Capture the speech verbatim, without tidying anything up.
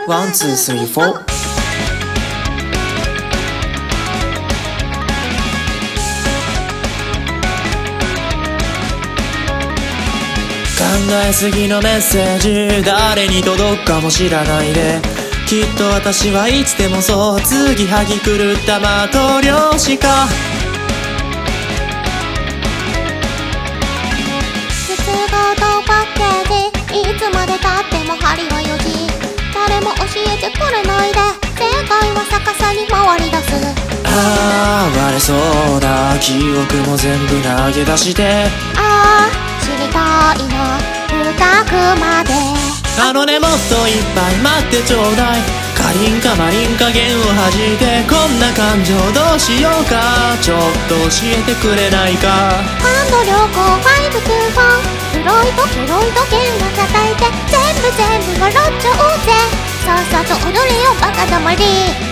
ワンツースリーフォー。考えすぎのメッセージ誰に届くかも知らないで、きっと私はいつでもそう継ぎはぎ狂った的漁師か。 普通合同パッケージいつまでたっても針はよじ、誰も教えてくれないで正解は逆さに回り出す。 ああ割れそうな記憶も全部投げ出して、 ああ知りたいな深くまで。 あのねもっといっぱい待ってちょうだい、かりんかまりん加減を弾いて、こんな感情どうしようかちょっと教えてくれないか。 感度良好ファイブツーフォー、フロイトフロイト弦を叩いて全部全部笑っちゃおうぜ。さっさと踊れよバカだまり。